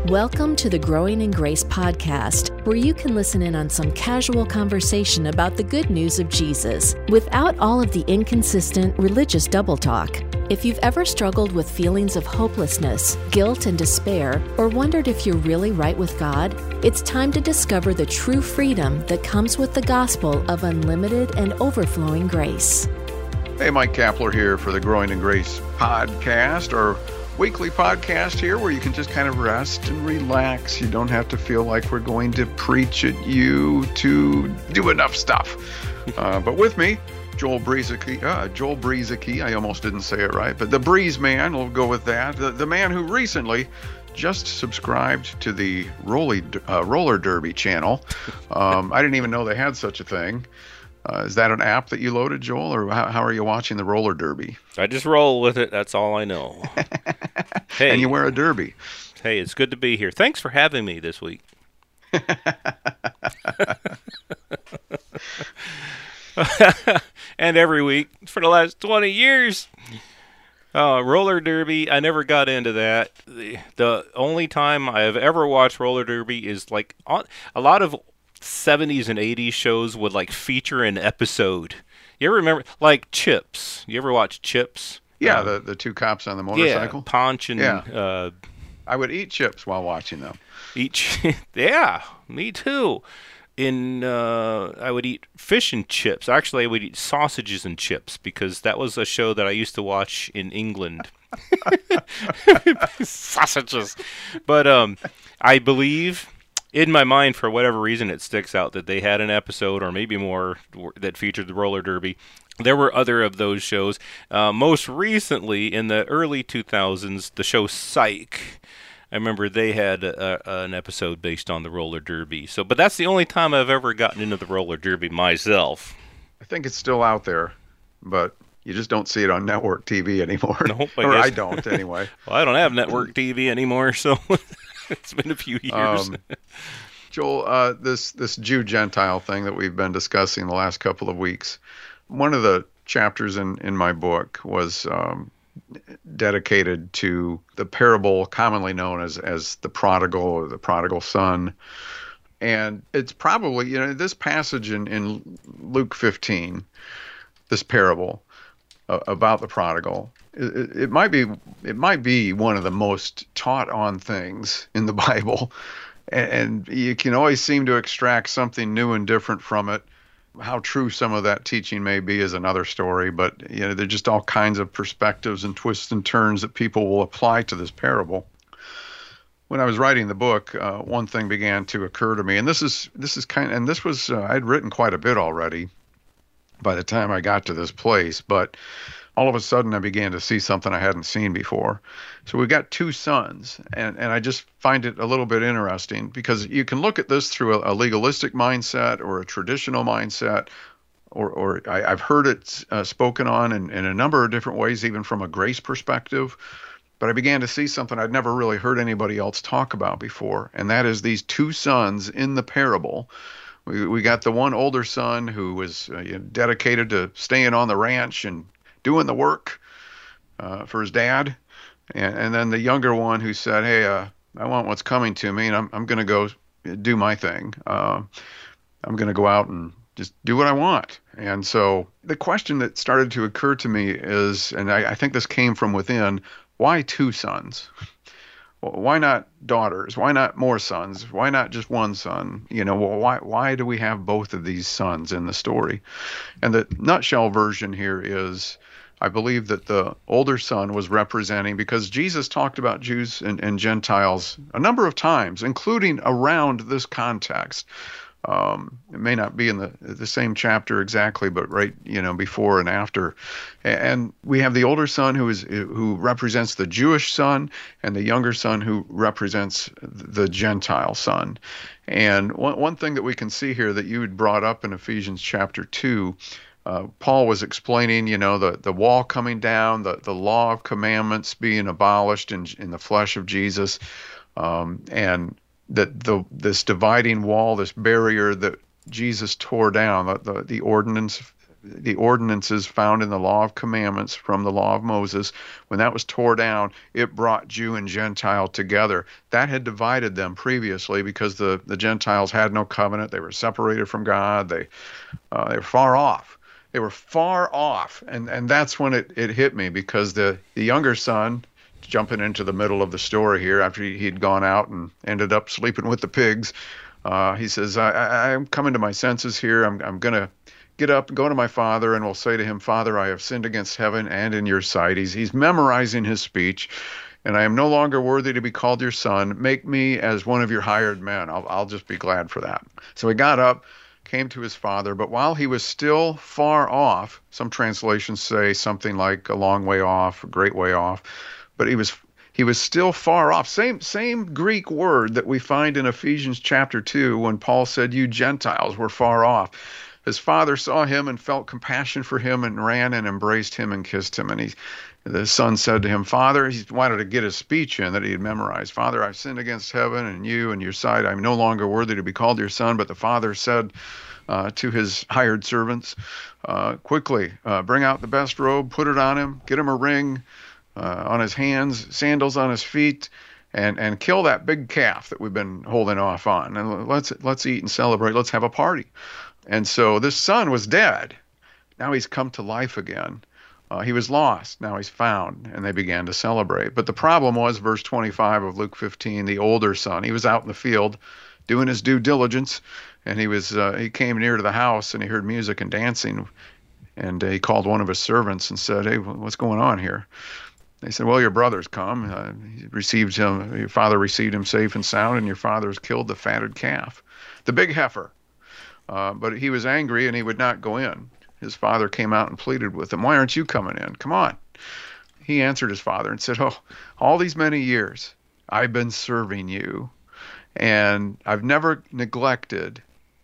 Welcome to the Growing in Grace podcast, where you can listen in on some casual conversation about the good news of Jesus without all of the inconsistent religious double talk. If you've ever struggled with feelings of hopelessness, guilt, and despair, or wondered if you're really right with God, it's time to discover the true freedom that comes with the gospel of unlimited and overflowing grace. Hey, Mike Kapler here for the Growing in Grace podcast, our weekly podcast here where you can just kind of rest and relax. You don't have to feel like we're going to preach at you to do enough stuff. But with me, Joel Brueseke, I almost didn't say it right, but the Breeze Man, we'll go with that. The man who recently just subscribed to the roller derby channel. I didn't even know they had such a thing. Is that an app that you loaded, Joel, or how are you watching the roller derby? I just roll with it. That's all I know. Hey, and you wear a derby. Hey, it's good to be here. Thanks for having me this week. And every week for the last 20 years. Roller derby, I never got into that. The only time I have ever watched roller derby is like on a lot of 70s and 80s shows would like feature an episode. You ever remember like Chips? You ever watch Chips? Yeah, the two cops on the motorcycle. Yeah, Ponch and I would eat chips while watching them. Yeah, me too. I would eat fish and chips. Actually, I would eat sausages and chips because that was a show that I used to watch in England. Sausages. But I believe in my mind, for whatever reason, it sticks out that they had an episode or maybe more that featured the roller derby. There were other of those shows. Most recently, in the early 2000s, the show Psych. I remember they had an episode based on the roller derby. But that's the only time I've ever gotten into the roller derby myself. I think it's still out there, but you just don't see it on network TV anymore. Nope, I don't anyway. Well, I don't have network TV anymore, so it's been a few years. Joel, this Jew Gentile thing that we've been discussing the last couple of weeks, one of the chapters in my book was dedicated to the parable commonly known as the prodigal or the prodigal son. And it's probably, this passage in Luke 15, this parable about the prodigal, it might be one of the most taught on things in the Bible. And you can always seem to extract something new and different from it. How true some of that teaching may be is another story, but there's just all kinds of perspectives and twists and turns that people will apply to this parable. When I was writing the book, one thing began to occur to me, and this was I'd written quite a bit already by the time I got to this place, but all of a sudden I began to see something I hadn't seen before. So we've got two sons, and I just find it a little bit interesting because you can look at this through a legalistic mindset or a traditional mindset, or I've heard it spoken on in a number of different ways, even from a grace perspective. But I began to see something I'd never really heard anybody else talk about before, and that is these two sons in the parable. We got the one older son who was dedicated to staying on the ranch and doing the work for his dad, and then the younger one who said, "Hey, I want what's coming to me, and I'm going to go do my thing. I'm going to go out and just do what I want." And so the question that started to occur to me is, and I think this came from within, why two sons? Why not daughters? Why not more sons? Why not just one son? Why do we have both of these sons in the story? And the nutshell version here is, I believe that the older son was representing, because Jesus talked about Jews and Gentiles a number of times, including around this context. It may not be in the same chapter exactly, but right, before and after. And we have the older son who represents the Jewish son, and the younger son who represents the Gentile son. And one thing that we can see here that you had brought up in Ephesians chapter 2, Paul was explaining, the wall coming down, the law of commandments being abolished in the flesh of Jesus, and that this dividing wall, this barrier that Jesus tore down, the ordinance the ordinances found in the law of commandments from the law of Moses, when that was tore down, it brought Jew and Gentile together. That had divided them previously because the Gentiles had no covenant. They were separated from God. They were far off. They were far off. And that's when it hit me, because the younger son, jumping into the middle of the story here, after he'd gone out and ended up sleeping with the pigs, he says, I'm coming to my senses here. I'm going to get up and go to my father, and will say to him, Father, I have sinned against heaven and in your sight. He's memorizing his speech, and I am no longer worthy to be called your son. Make me as one of your hired men. I'll just be glad for that. So he got up, came to his father, but while he was still far off, some translations say something like a long way off, a great way off, but he was still far off. Same Greek word that we find in Ephesians chapter 2 when Paul said, you Gentiles were far off. His father saw him and felt compassion for him and ran and embraced him and kissed him. And the son said to him, Father, he wanted to get his speech in that he had memorized. Father, I've sinned against heaven and you and your sight. I'm no longer worthy to be called your son. But the father said to his hired servants, quickly, bring out the best robe, put it on him, get him a ring on his hands, sandals on his feet, and kill that big calf that we've been holding off on. And let's eat and celebrate. Let's have a party. And so this son was dead. Now he's come to life again. He was lost. Now he's found. And they began to celebrate. But the problem was, verse 25 of Luke 15, the older son, he was out in the field doing his due diligence. And he came near to the house, and he heard music and dancing. And he called one of his servants and said, hey, what's going on here? They said, well, your brother's come. Your father received him safe and sound, and your father's killed the fatted calf, the big heifer. But he was angry, and he would not go in. His father came out and pleaded with him, why aren't you coming in? Come on. He answered his father and said, all these many years I've been serving you, and I've never neglected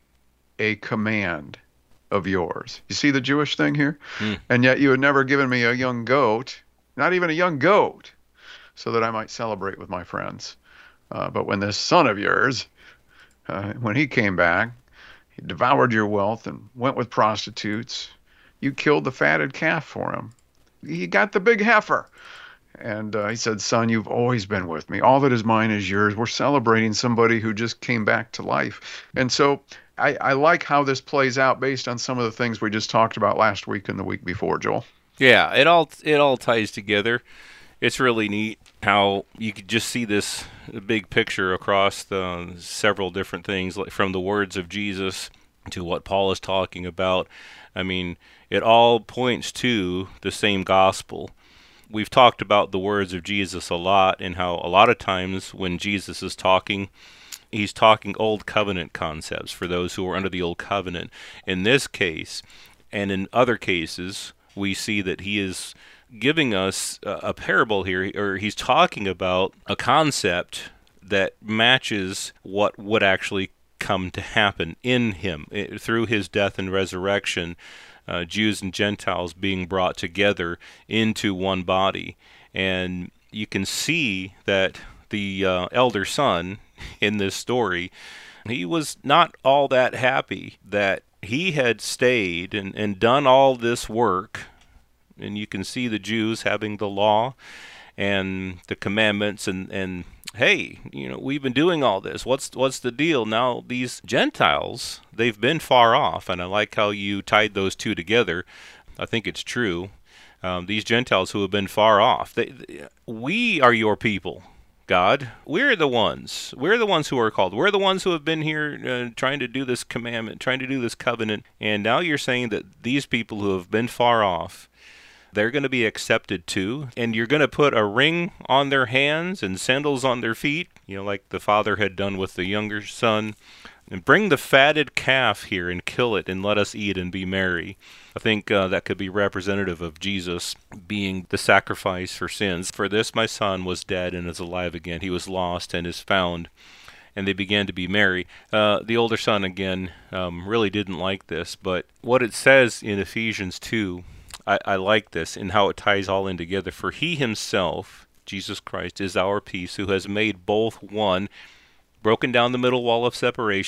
a command of yours. You see the Jewish thing here? And yet you had never given me a young goat, not even a young goat, so that I might celebrate with my friends. But when this son of yours, when he came back, he devoured your wealth and went with prostitutes. You killed the fatted calf for him. He got the big heifer. And he said, son, you've always been with me. All that is mine is yours. We're celebrating somebody who just came back to life. And so I like how this plays out based on some of the things we just talked about last week and the week before, Joel. Yeah, it all ties together. It's really neat how you could just see this big picture across the several different things, like from the words of Jesus to what Paul is talking about. I mean, it all points to the same gospel. We've talked about the words of Jesus a lot, and how a lot of times when Jesus is talking, he's talking old covenant concepts for those who are under the old covenant. In this case, and in other cases, we see that he is giving us a parable here, or he's talking about a concept that matches what would actually come to happen in him through his death and resurrection. Jews and Gentiles being brought together into one body. And you can see that the elder son in this story, he was not all that happy that he had stayed and done all this work. And you can see the Jews having the law and the commandments and hey, we've been doing all this. What's the deal? Now these Gentiles, they've been far off, and I like how you tied those two together. I think it's true. These Gentiles who have been far off, we are your people, God. We're the ones. We're the ones who are called. We're the ones who have been here trying to do this commandment, trying to do this covenant. And now you're saying that these people who have been far off, they're going to be accepted too, and you're going to put a ring on their hands and sandals on their feet, like the father had done with the younger son, and bring the fatted calf here and kill it and let us eat and be merry. I think that could be representative of Jesus being the sacrifice for sins. For this my son was dead and is alive again. He was lost and is found. And they began to be merry. The older son, again, really didn't like this, but what it says in Ephesians 2, I like this and how it ties all in together. For he himself, Jesus Christ, is our peace, who has made both one, broken down the middle wall of separation,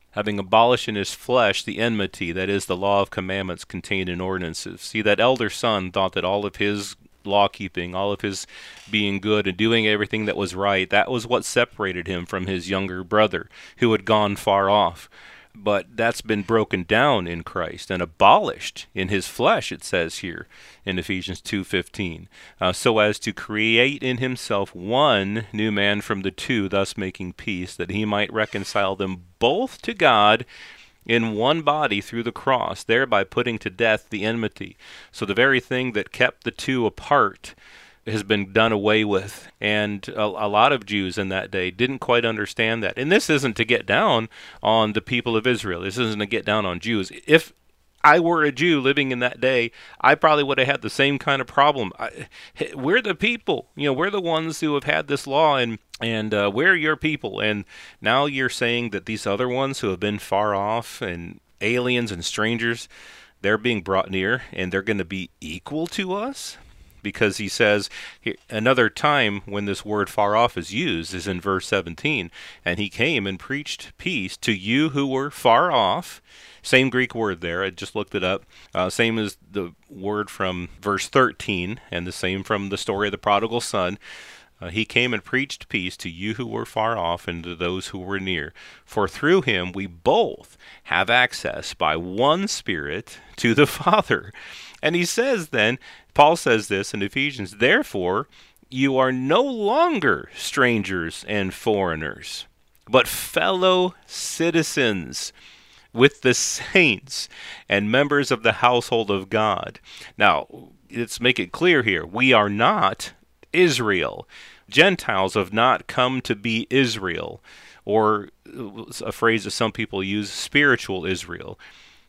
having abolished in his flesh the enmity, that is, the law of commandments contained in ordinances. See, that elder son thought that all of his law-keeping, all of his being good and doing everything that was right, that was what separated him from his younger brother, who had gone far off. But that's been broken down in Christ and abolished in his flesh, it says here in Ephesians 2:15, so as to create in himself one new man from the two, thus making peace, that he might reconcile them both to God in one body through the cross, thereby putting to death the enmity. So the very thing that kept the two apart has been done away with. And a lot of Jews in that day didn't quite understand that. And this isn't to get down on the people of Israel. This isn't to get down on Jews. If I were a Jew living in that day, I probably would have had the same kind of problem. We're the people. We're the ones who have had this law, and we're your people. And now you're saying that these other ones who have been far off and aliens and strangers, they're being brought near, and they're going to be equal to us? Because he says, another time when this word far off is used is in verse 17. And he came and preached peace to you who were far off. Same Greek word there. I just looked it up. Same as the word from verse 13, and the same from the story of the prodigal son. He came and preached peace to you who were far off and to those who were near. For through him we both have access by one Spirit to the Father. And he says then, Paul says this in Ephesians, therefore you are no longer strangers and foreigners, but fellow citizens with the saints and members of the household of God. Now, let's make it clear here. We are not Israel. Gentiles have not come to be Israel, or a phrase that some people use, spiritual Israel.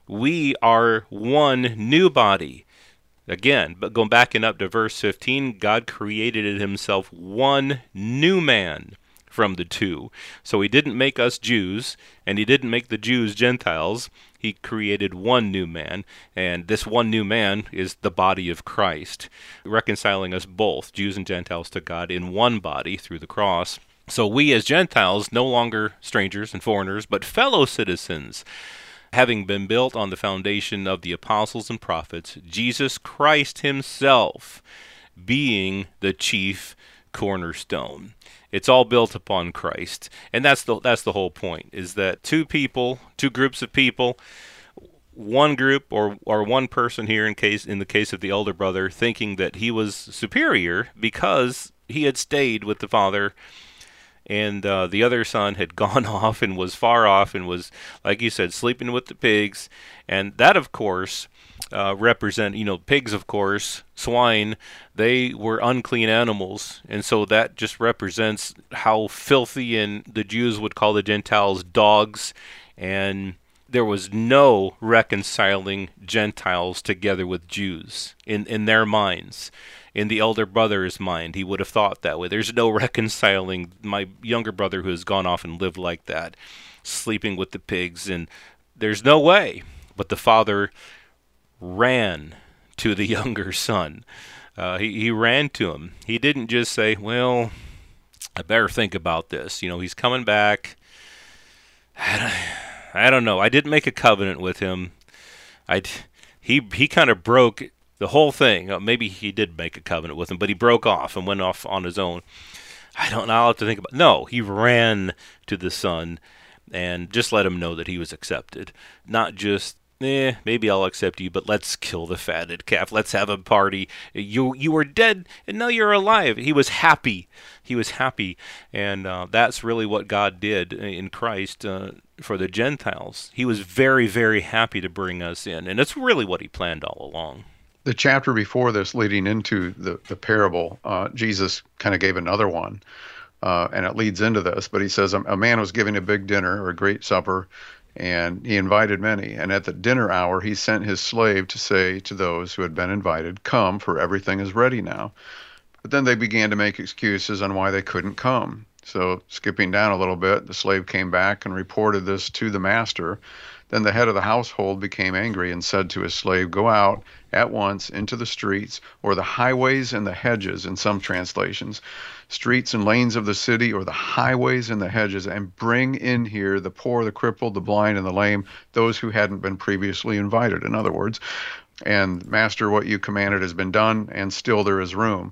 We are one new body. Again, but going back and up to verse 15, God created in himself one new man from the two. So he didn't make us Jews, and he didn't make the Jews Gentiles. He created one new man, and this one new man is the body of Christ, reconciling us both, Jews and Gentiles, to God in one body through the cross. So we as Gentiles, no longer strangers and foreigners, but fellow citizens, having been built on the foundation of the apostles and prophets, Jesus Christ himself being the chief cornerstone. It's all built upon Christ. And that's the whole point, is that two groups of people, one group or one person here in the case of the elder brother, thinking that he was superior because he had stayed with the father, and the other son had gone off and was far off and was, like you said, sleeping with the pigs. And that, of course, represent, pigs, of course, swine, they were unclean animals. And so that just represents how filthy, and the Jews would call the Gentiles dogs. And there was no reconciling Gentiles together with Jews in their minds. In the elder brother's mind, he would have thought that way. There's no reconciling my younger brother who has gone off and lived like that, sleeping with the pigs, and there's no way. But the father ran to the younger son. He ran to him. He didn't just say, well, I better think about this. He's coming back. I don't know. I didn't make a covenant with him. He kind of broke the whole thing. Maybe he did make a covenant with him, but he broke off and went off on his own. I'll have to think about it. No, he ran to the son and just let him know that he was accepted. Not just, maybe I'll accept you, but let's kill the fatted calf. Let's have a party. You were dead, and now you're alive. He was happy. He was happy, and that's really what God did in Christ for the Gentiles. He was very, very happy to bring us in, and that's really what he planned all along. The chapter before this, leading into the parable, Jesus kind of gave another one, and it leads into this. But he says a man was giving a big dinner or a great supper, and he invited many. And at the dinner hour, he sent his slave to say to those who had been invited, "Come, for everything is ready now." But then they began to make excuses on why they couldn't come. So skipping down a little bit, the slave came back and reported this to the master. Then the head of the household became angry and said to his slave, "Go out at once into the streets, or the highways and the hedges," in some translations, streets and lanes of the city, or the highways and the hedges, "and bring in here the poor, the crippled, the blind, and the lame, those who hadn't been previously invited." In other words, "And master, what you commanded has been done, and still there is room."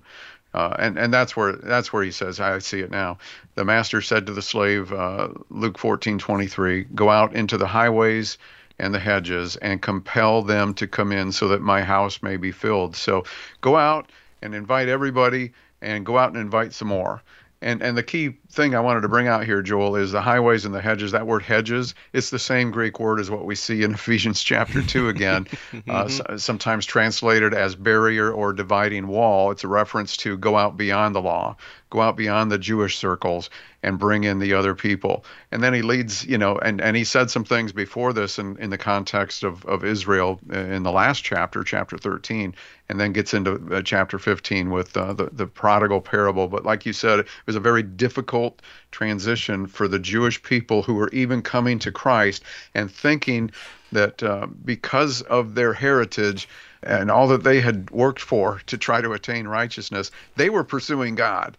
And that's where he says, I see it now. The master said to the slave, Luke 14:23, "Go out into the highways and the hedges and compel them to come in so that my house may be filled." So go out and invite everybody, and go out and invite some more. And the key thing I wanted to bring out here, Joel, is the highways and the hedges. That word hedges, it's the same Greek word as what we see in Ephesians chapter 2 again, sometimes translated as barrier or dividing wall. It's a reference to go out beyond the law, go out beyond the Jewish circles, and bring in the other people. And then he leads, and he said some things before this in the context of Israel in the last chapter 13, and then gets into chapter 15 with the prodigal parable. But like you said, it was a very difficult transition for the Jewish people who were even coming to Christ and thinking that because of their heritage and all that they had worked for to try to attain righteousness, they were pursuing God.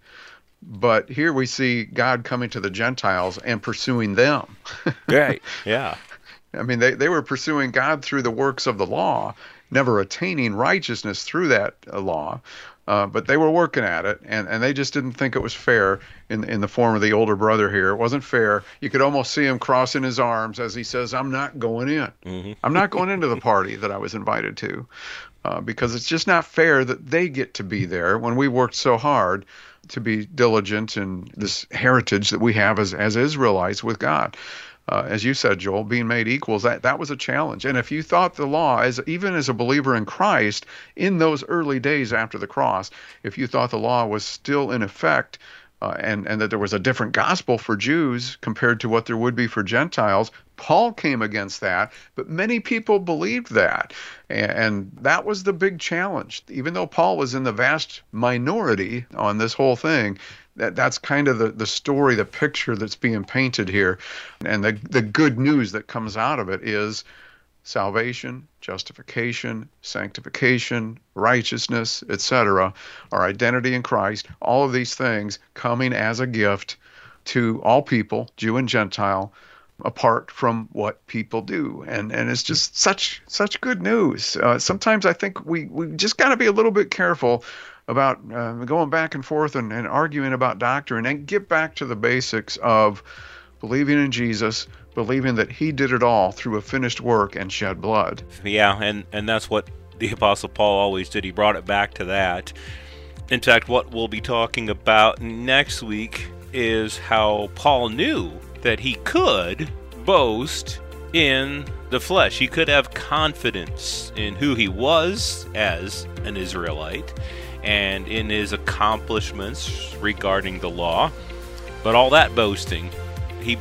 But here we see God coming to the Gentiles and pursuing them. Right, yeah. I mean, they were pursuing God through the works of the law, never attaining righteousness through that law. But they were working at it, and they just didn't think it was fair in the form of the older brother here. It wasn't fair. You could almost see him crossing his arms as he says, "I'm not going in. Mm-hmm. I'm not going into the party that I was invited to, because it's just not fair that they get to be there when we worked so hard to be diligent in this heritage that we have as Israelites with God." As you said, Joel, being made equals, that was a challenge. And if you thought the law, even as a believer in Christ, in those early days after the cross, if you thought the law was still in effect, and that there was a different gospel for Jews compared to what there would be for Gentiles, Paul came against that, but many people believed that. And that was the big challenge. Even though Paul was in the vast minority on this whole thing, that's kind of the story, the picture that's being painted here. And the good news that comes out of it is salvation, justification, sanctification, righteousness, etc., our identity in Christ, all of these things coming as a gift to all people, Jew and Gentile, apart from what people do. And it's just such good news. Sometimes I think we just got to be a little bit careful about going back and forth and arguing about doctrine, and get back to the basics of believing in Jesus, believing that he did it all through a finished work and shed blood. Yeah, and that's what the Apostle Paul always did. He brought it back to that. In fact, what we'll be talking about next week is how Paul knew that he could boast in the flesh. He could have confidence in who he was as an Israelite and in his accomplishments regarding the law. But all that boasting, he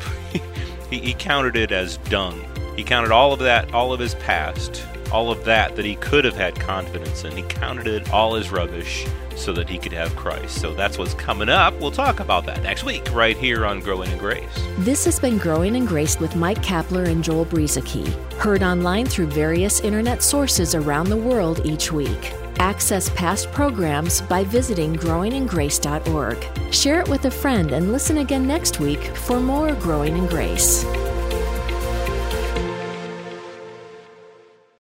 counted it as dung. He counted all of that, all of his past, all of that he could have had confidence in. He counted it all as rubbish so that he could have Christ. So that's what's coming up. We'll talk about that next week right here on Growing in Grace. This has been Growing in Grace with Mike Kapler and Joel Brueseke, heard online through various internet sources around the world each week. Access past programs by visiting growingingrace.org. Share it with a friend and listen again next week for more Growing in Grace.